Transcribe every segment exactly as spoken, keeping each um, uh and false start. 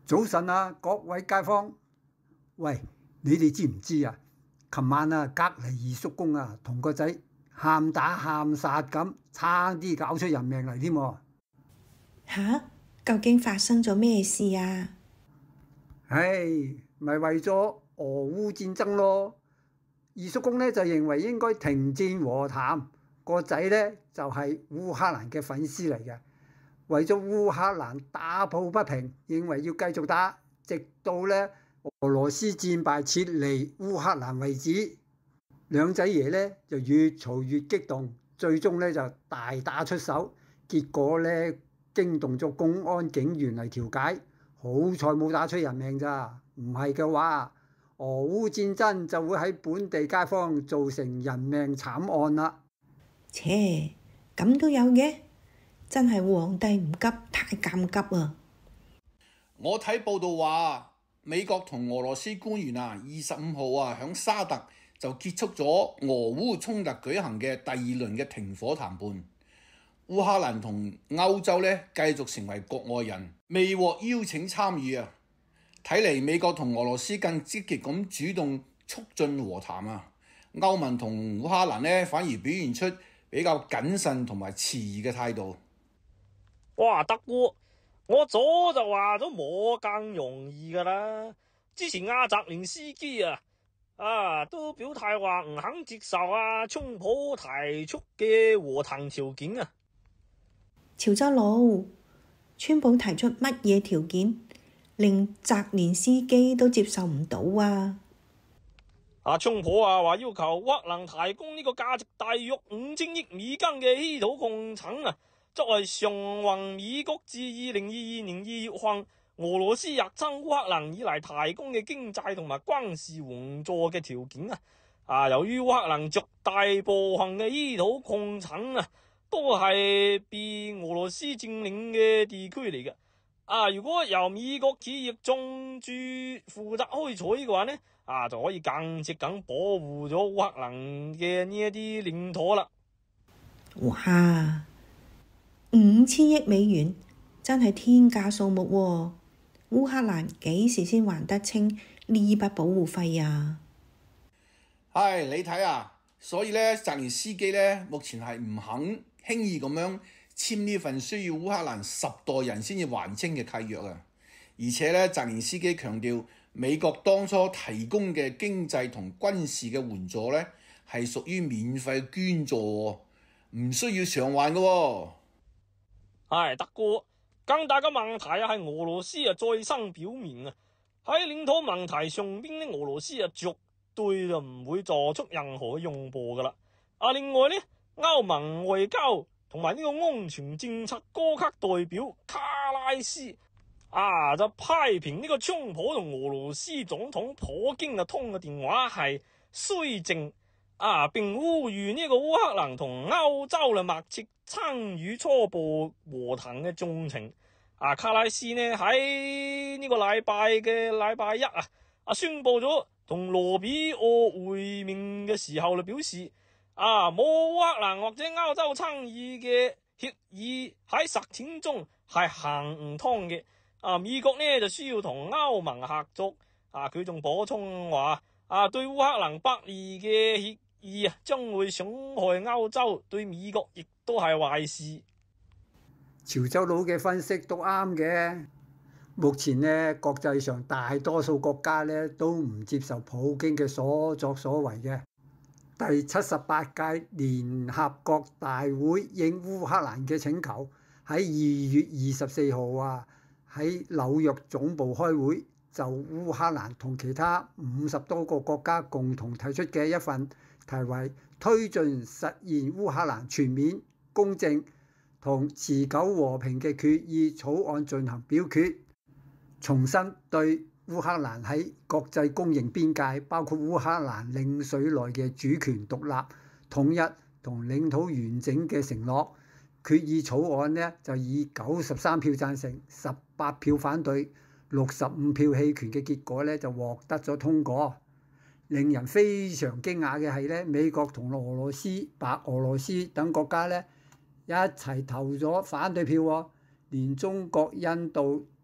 早晨啊，各位街坊，喂，你哋知唔知啊？琴晚啊，隔離二叔公啊，同個仔喊打喊殺咁，差啲搞出人命嚟添喎！ 吓？究竟發生咗咩事啊？ 唉，咪為咗俄烏戰爭咯。二叔公呢就認為應該停戰和談，個仔呢就係烏克蘭嘅粉絲嚟嘅。為咗烏克蘭打抱不平，認為要繼續打，直到咧俄羅斯戰敗撤離烏克蘭為止。兩仔爺咧就越嘈越激動，最終咧就大打出手，結果咧驚動咗公安警員嚟調解，好彩冇打出人命咋，唔係嘅話，俄烏戰爭就會喺本地街坊造成人命慘案啦。 切，咁都有嘅？真係皇帝唔急太監急啊！ 我睇報道話，美國同俄羅斯官員啊，二十五號啊響沙特就結束咗俄烏衝突舉行嘅第二輪嘅停火談判。烏克蘭同歐洲呢繼續成為局外人，未獲邀請參與啊！睇嚟美國同俄羅斯更積極咁主動促進和談啊！歐盟同烏克蘭呢反而表現出比較謹慎同埋遲疑嘅態度。 哇，德哥，我早就話咗冇咁容易噶啦。之前阿澤連斯基啊，啊都表態話唔肯接受阿川普提出嘅和談條件啊。 潮州佬，川普提出乜嘢條件，令澤連斯基都接受唔到啊？ 阿川普啊話要求烏克蘭提供呢個價值大約五千億美金嘅稀土礦產啊。作為償還美國自二零二二年二月向俄羅斯入侵烏克蘭以嚟提供嘅經濟同埋軍事援助嘅條件啊！啊，由於烏克蘭絕大部分嘅稀土礦產啊，都係被俄羅斯佔領嘅地區嚟嘅。啊，如果由美國企業種駐負責開採嘅話呢，啊就可以間接咁保護咗烏克蘭嘅呢一啲領土啦。 哇！五千億美元真係天價數目喎！烏克蘭幾時先還得清呢筆保護費啊？ 係你睇啊，所以咧澤連斯基咧目前係唔肯輕易咁樣簽呢份需要烏克蘭十代人先至還清嘅契約啊！而且咧澤連斯基強調，美國當初提供嘅經濟同軍事嘅援助咧係屬於免費捐助，唔需要償還嘅喎。 係德哥，更大嘅問題啊係俄羅斯啊再三表明啊喺領土問題上邊呢，俄羅斯啊絕對就唔會做出任何嘅讓步噶啦。啊，另外呢，歐盟外交同埋呢個安全政策高級代表卡拉斯啊就批評呢個川普同俄羅斯總統普京啊通嘅電話係虛證啊，並呼籲呢個烏克蘭同歐洲嘅密切參與初步和談嘅進程。啊，卡拉斯呢喺呢個禮拜嘅禮拜一啊，啊宣布咗同羅比奧會面嘅時候就表示，啊冇烏克蘭或者歐洲參與嘅協議喺實踐中係行唔通嘅。啊，美國呢就需要同歐盟合作。啊，佢仲補充話，啊對烏克蘭不利嘅協議啊，將會傷害歐洲，對美國亦都係壞事。 潮州佬嘅分析都啱嘅。目前呢，國際上大多數國家呢都唔接受普京嘅所作所為嘅。第七十八屆聯合國大會應烏克蘭嘅請求，喺二月二十四號啊喺紐約總部開會，就烏克蘭同其他五十多個國家共同提出嘅一份題為《推進實現烏克蘭全面公正同持久和平嘅決議草案》進行表決，重申對烏克蘭喺國際公認邊界，包括烏克蘭領水內嘅主權獨立、統一同領土完整嘅承諾。決議草案呢就以九十三票贊成、十八票反對、六十五票棄權嘅結果呢就獲得咗通過。令人非常驚訝嘅係呢，美國同俄羅斯、白俄羅斯等國家呢一齊投咗反對票喎，連中國、印度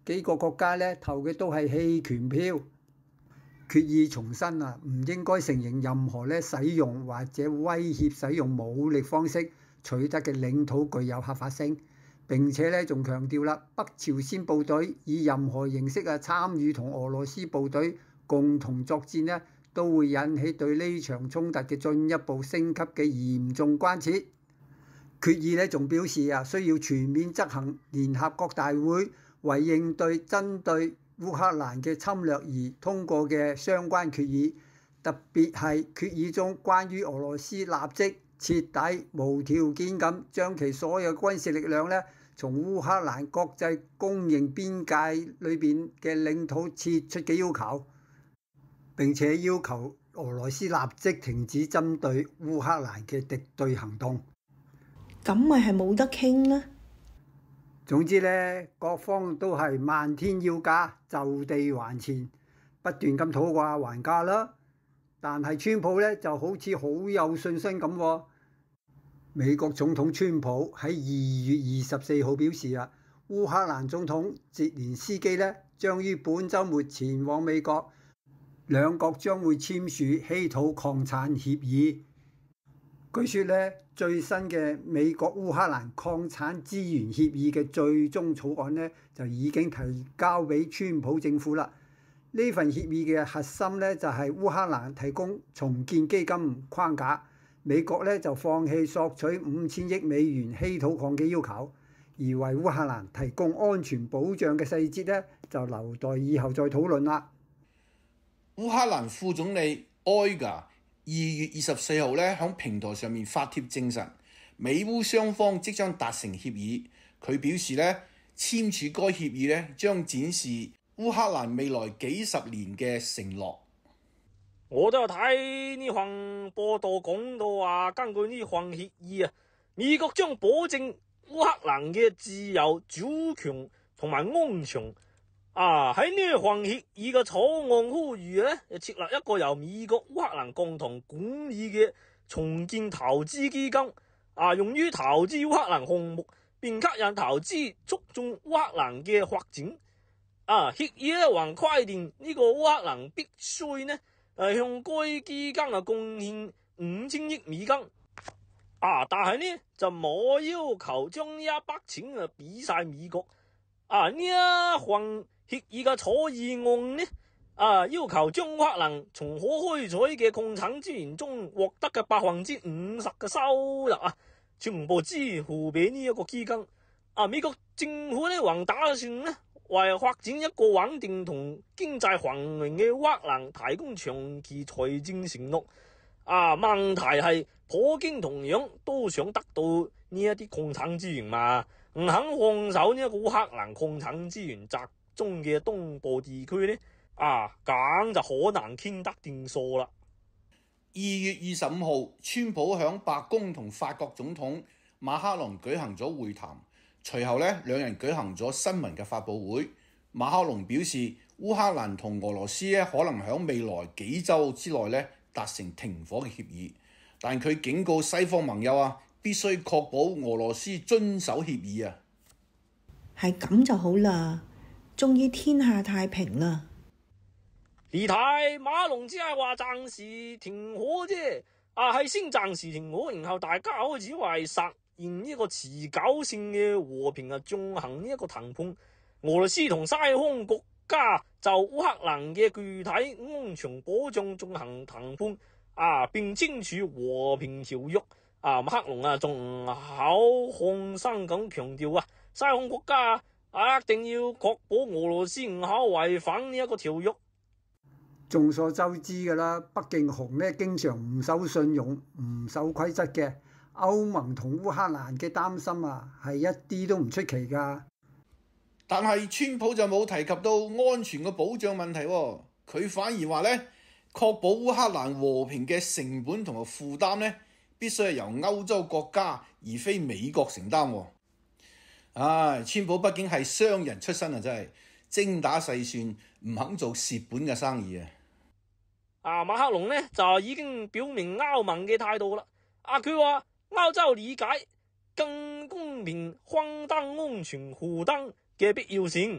幾個國家呢投嘅都係棄權票。決議重申啊，唔應該承認任何咧使用或者威脅使用武力方式取得嘅領土具有合法性。並且咧仲強調啦，北朝鮮部隊以任何形式啊參與同俄羅斯部隊共同作戰呢，都會引起對呢場衝突嘅進一步升級嘅嚴重關切。決議咧仲表示啊，需要全面執行聯合國大會為應對針對烏克蘭嘅侵略而通過嘅相關決議，特別係決議中關於俄羅斯立即徹底無條件咁將其所有軍事力量咧從烏克蘭國際公認邊界裏邊嘅領土撤出嘅要求，並且要求俄羅斯立即停止針對烏克蘭嘅敵對行動。 咁咪係冇得傾啦。 總之咧，各方都係漫天要價，就地還錢，不斷咁討價還價啦。但係川普咧就好似好有信心咁喎。美國總統川普喺二月二十四號表示啊，烏克蘭總統澤連斯基咧將於本週末前往美國，兩國將會簽署稀土礦產協議。據說咧，最新嘅美國烏克蘭礦產資源協議嘅最終草案咧，就已經提交俾川普政府啦。呢份協議嘅核心咧，就係烏克蘭提供重建基金框架，美國咧就放棄索取五千億美元稀土礦嘅要求，而為烏克蘭提供安全保障嘅細節咧，就留待以後再討論啦。 烏克蘭副總理埃加二月二十四號咧，喺平台上面發帖證實，美烏雙方即將達成協議。佢表示咧，簽署該協議咧，將展示烏克蘭未來幾十年嘅承諾。 我都有睇呢份報道講到話，根據呢份協議啊，美國將保證烏克蘭嘅自由、主權同埋安全。啊！喺呢份協議嘅草案呼籲咧，設立一個由美國、烏克蘭共同管理嘅重建投資基金，啊，用於投資烏克蘭項目，並吸引投資，促進烏克蘭嘅發展。啊，協議咧還規定呢個烏克蘭必須呢，誒向該基金啊貢獻五千億美金。啊，但係呢就冇要求將呢一筆錢啊俾晒美國。啊，呢一份協議嘅草案呢，啊要求將烏克蘭從可開採嘅礦產資源中獲得嘅百分之五十嘅收入啊，全部支付俾呢一個基金。啊，美國政府呢還打算呢為發展一個穩定同經濟繁榮嘅烏克蘭提供長期財政承諾。啊，問題係普京同樣都想得到呢一啲礦產資源嘛，唔肯放手呢一個烏克蘭礦產資源集中嘅東部地區呢，啊，咁就好難傾得掂數啦。 二月二十五號，川普響白宮同法國總統馬克龍舉行咗會談，隨後咧兩人舉行咗新聞嘅發佈會。馬克龍表示，烏克蘭同俄羅斯咧可能響未來幾週之內咧達成停火嘅協議，但佢警告西方盟友啊，必須確保俄羅斯遵守協議啊。 係咁就好啦。終於天下太平啦！ 你睇馬龍只係話暫時停火啫，啊係先暫時停火，然後大家開始為實現呢個持久性嘅和平啊進行呢一個談判。俄羅斯同西方國家就烏克蘭嘅具體安全保障進行談判，啊並簽署和平條約。啊馬克龍啊仲好放心咁強調啊，西方國家啊！一定要確保俄羅斯唔可違反呢一個條約。 眾所周知㗎啦，北京熊咧經常唔守信用、唔守規則嘅。歐盟同烏克蘭嘅擔心啊，係一啲都唔出奇㗎。 但係川普就冇提及到安全嘅保障問題喎，佢反而話咧，確保烏克蘭和平嘅成本同埋負擔咧，必須係由歐洲國家而非美國承擔喎。唉，川普畢竟係商人出身啊，真係精打細算，唔肯做蝕本嘅生意啊！ 啊，馬克龍呢就已經表明歐盟嘅態度啦。啊，佢話歐洲理解更公平分擔安全負擔嘅必要性。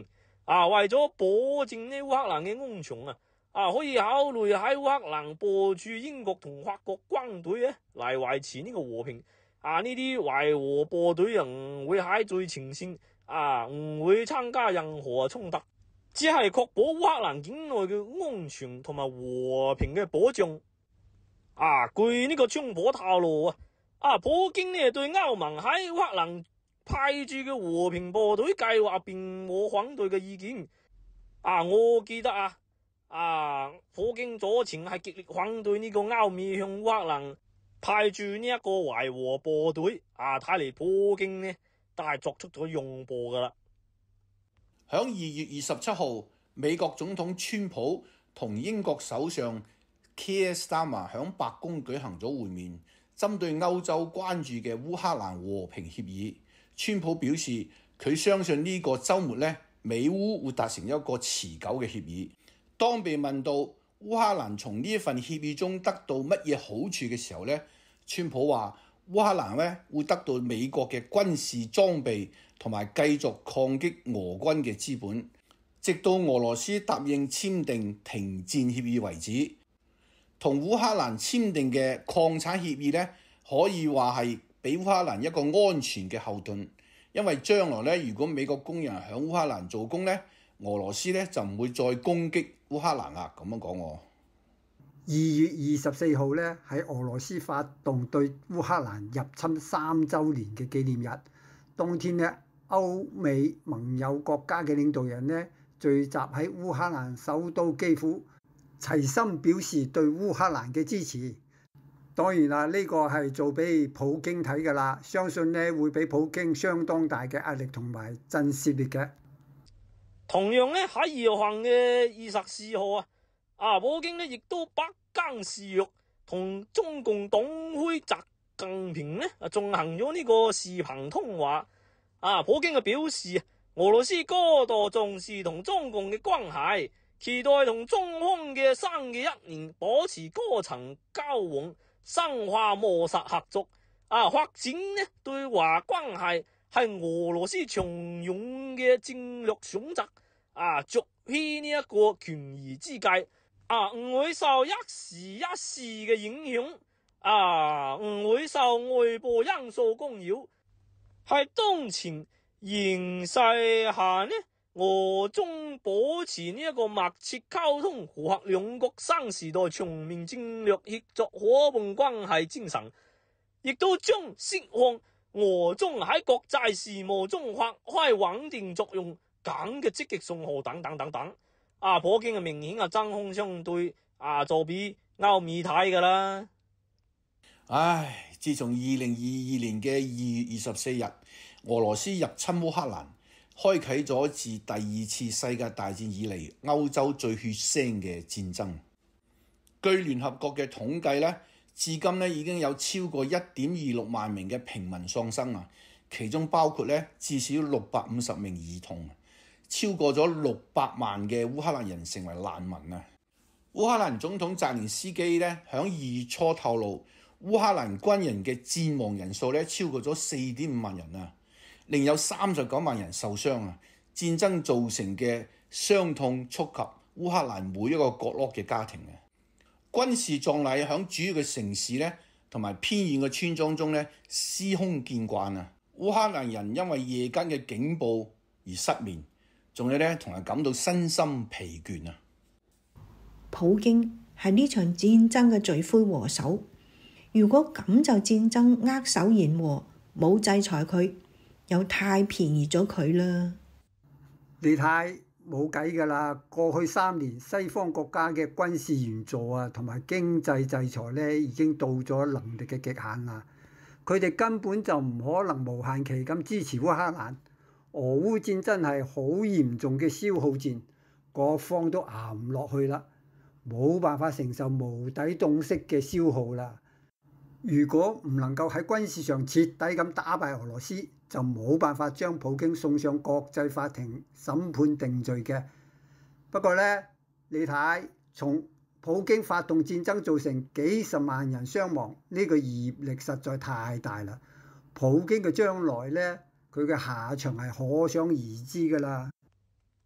啊，為咗保證呢烏克蘭嘅安全啊，啊可以考慮喺烏克蘭部署英國同法國軍隊咧，嚟維持呢個和平。啊，呢啲維和部隊啊唔會喺最前線，啊唔會參加任何衝突，只係確保烏克蘭境內嘅安全同埋和平嘅保障。啊，據呢個川普透露啊，啊普京呢對歐盟喺烏克蘭派駐嘅和平部隊計劃並冇反對嘅意見。啊，我記得啊，啊普京早前係極力反對呢個歐美向烏克蘭派駐呢一個維和部隊。啊，睇嚟普京呢都係作出咗讓步噶啦。 響二月二十七號，美國總統川普同英國首相 Keir Starmer 響白宮舉行咗會面，針對歐洲關注嘅烏克蘭和平協議，川普表示佢相信呢個週末咧，美烏會達成一個持久嘅協議。當被問到烏克蘭從呢一份協議中得到乜嘢好處嘅時候咧，川普話烏克蘭咧會得到美國嘅軍事裝備同埋繼續抗擊俄軍嘅資本，直到俄羅斯答應簽訂停戰協議為止。同烏克蘭簽訂嘅礦產協議咧，可以話係俾烏克蘭一個安全嘅後盾，因為將來咧，如果美國工人喺烏克蘭做工咧，俄羅斯咧就唔會再攻擊烏克蘭啦。咁樣講喎。 二月二十四號咧，喺俄羅斯發動對烏克蘭入侵三週年嘅紀念日，當天咧，歐美盟友國家嘅領導人咧聚集喺烏克蘭首都基輔，齊心表示對烏克蘭嘅支持。當然啦，呢個係做俾普京睇㗎啦，相信咧會俾普京相當大嘅壓力同埋震懾力嘅。 同樣咧喺二月份嘅二十四號啊，啊普京咧亦都不甘示弱，同中共黨魁習近平咧啊進行咗呢個視頻通話。啊，普京嘅表示，俄羅斯高度重視同中共嘅關係，期待同中方嘅新嘅一年保持高層交往，深化務實合作。啊，發展呢對華關係係俄羅斯長遠嘅戰略選擇。啊，絕非呢一個權宜之計。啊，唔會受一時一時嘅影響。啊，唔會受外部因素干擾。喺當前形勢下呢，俄中保持呢一個密切溝通，符合兩國新時代全面戰略協作夥伴關係精神，亦都將釋放俄中喺國際事務中發揮穩定作用咁嘅積極信號等等等等。啊，普京嘅明顯係針鋒相對，啊，做俾歐美睇噶啦。 唉，自從二零二二年嘅二月二十四日，俄羅斯入侵烏克蘭，開啟咗自第二次世界大戰以嚟歐洲最血腥嘅戰爭。據聯合國嘅統計咧，至今咧已經有超過一點二六萬名嘅平民喪生啊，其中包括咧至少六百五十名兒童，超過咗六百萬嘅烏克蘭人成為難民啊！烏克蘭總統澤連斯基咧響二月初透露，烏克蘭軍人嘅戰亡人數咧超過咗四點五萬人啊，另有三十九萬人受傷啊！戰爭造成嘅傷痛觸及烏克蘭每一個角落嘅家庭啊！軍事葬禮響主要嘅城市咧同埋偏遠嘅村莊中咧司空見慣啊！烏克蘭人因為夜間嘅警報而失眠，仲有咧同人感到身心疲倦啊！ 普京係呢場戰爭嘅罪魁禍首。如果咁就戰爭握手言和，冇制裁佢，又太便宜咗佢啦。 你睇冇計㗎啦，過去三年西方國家嘅軍事援助啊，同埋經濟制裁咧，已經到咗能力嘅極限啦。佢哋根本就唔可能無限期咁支持烏克蘭。俄烏戰爭係好嚴重嘅消耗戰，各方都捱唔落去啦，冇辦法承受無底洞式嘅消耗啦。如果唔能夠喺軍事上徹底咁打敗俄羅斯，就冇辦法將普京送上國際法庭審判定罪嘅。不過呢，你睇從普京發動戰爭造成幾十萬人傷亡，呢個業力實在太大啦。普京嘅將來呢，佢嘅下場係可想而知㗎啦。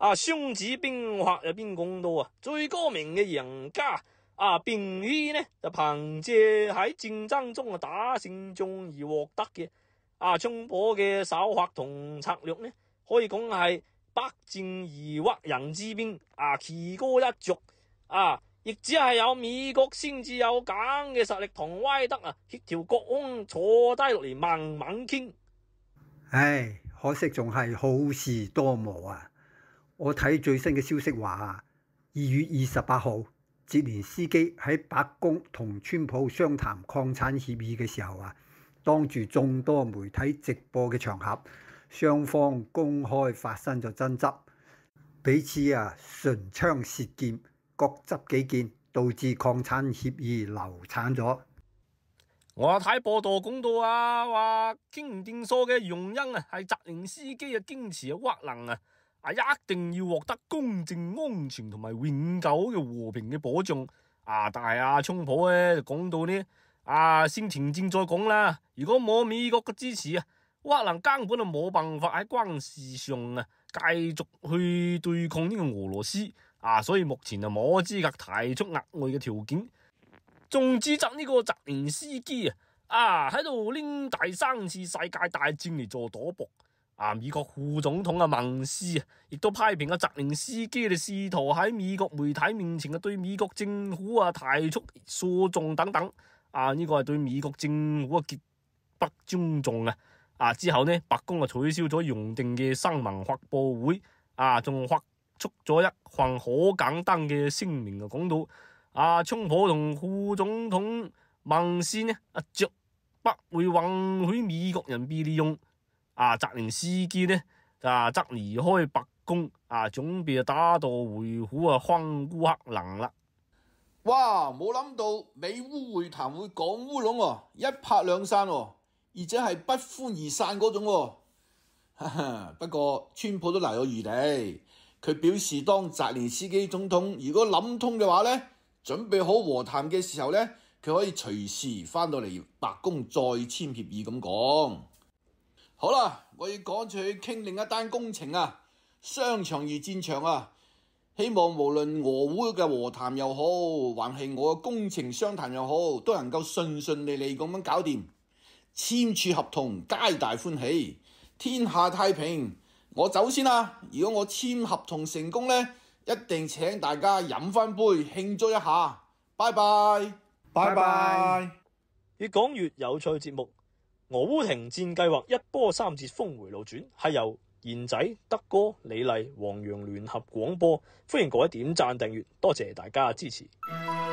啊，孫子兵法入邊講到啊，最高明嘅贏家啊，並非呢就憑借喺戰爭中啊打勝仗而獲得嘅。啊，衝破嘅手法同策略呢，可以講係百戰而屈人之兵啊，奇高一族啊，亦只係有美國先至有咁嘅實力同威德啊，協調國安坐低落嚟慢慢傾。 唉，可惜仲係好事多磨啊！我睇最新嘅消息話啊，二月二十八號，澤連斯基喺白宮同川普商談礦產協議嘅時候啊，當住眾多媒體直播嘅場合，雙方公開發生咗爭執，彼此啊唇槍舌劍，各執己見，導致礦產協議流產咗。 我睇報道講到啊，話傾唔掂數嘅原因啊，係澤連斯基嘅堅持嘅屈能啊，啊一定要獲得公正、安全同埋永久嘅和平嘅保障啊！但係阿川普咧就講到呢，啊先停戰再講啦。如果冇美國嘅支持啊，屈能根本就冇辦法喺軍事上啊繼續去對抗呢個俄羅斯啊，所以目前就冇資格提出額外嘅條件。仲指責呢個澤連斯基啊，啊喺度拎第三次世界大戰嚟做賭博啊！美國副總統啊孟斯啊，亦都批評啊澤連斯基哋試圖喺美國媒體面前啊對美國政府啊提出訴訟等等啊，呢、這個係對美國政府啊極不尊重啊！啊之後呢，白宮啊取消咗原定嘅新聞發佈會啊，仲發出咗一份好簡單嘅聲明啊，講到。啊，川普同副總統孟斯呢，啊，絕不會允許美國人被利用。啊，澤連斯基呢，啊，則離開白宮，啊，準備打道回府啊，翻烏克蘭啦。 哇！冇諗到美烏會談會講烏龍喎，一拍兩散喎，而且係不歡而散嗰種喎。哈哈，不過川普都留有餘地，佢表示當澤連斯基總統如果諗通嘅話呢，準備好和談嘅時候呢，佢可以隨時翻到嚟白宮再簽協議咁講。好啦，我要趕住去傾另一單工程啊，商場如戰場啊，希望無論俄烏嘅和談又好，還係我嘅工程商談又好，都能夠順順利利咁樣搞掂，簽署合同，皆大歡喜，天下太平。我走先啦，如果我簽合同成功呢，一定請大家飲翻杯慶祝一下，拜拜， 拜拜。 越講越有趣節目，俄烏停戰計劃一波三折峰回路轉，係由賢仔、德哥、李麗、黃洋聯合廣播，歡迎各位點讚訂閱，多謝大家支持。